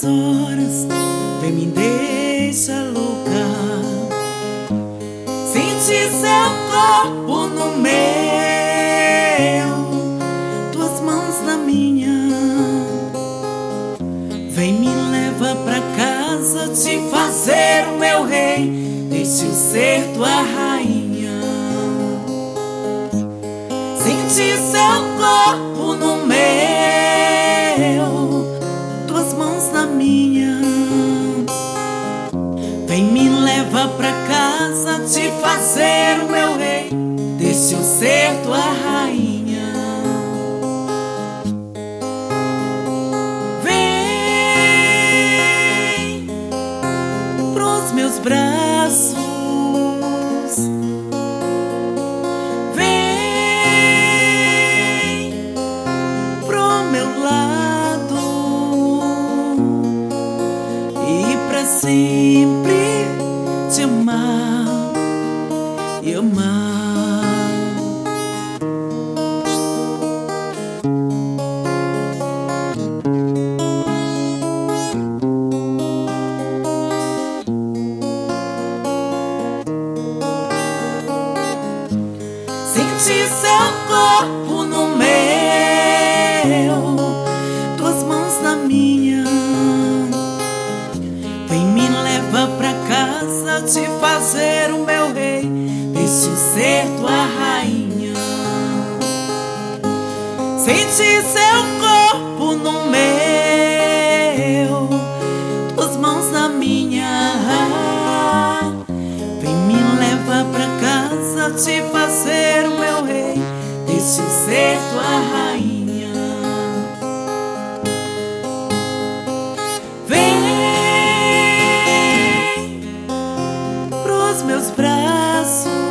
horas, vem me deixa louca. Senti seu corpo no meu, tuas mãos na minha. Vem me leva pra casa, te fazer o meu rei, deixa eu ser tua rainha. Senti seu corpo no meu, tuas mãos na minha. Vem me leva pra casa, te fazer o meu rei, deixa eu ser tua rainha. Vem pros meus braços, vem pro meu lado e pra sempre te amar e amar. Senti seu corpo no meu, tuas mãos na minha. Vem me leva pra casa, te fazer o meu rei, deixa eu ser tua rainha. Senti seu corpo no meu, tuas mãos na minha. Vem me leva pra casa, te fazer o meu rei, deixa eu ser tua rainha. Vem pros meus braços,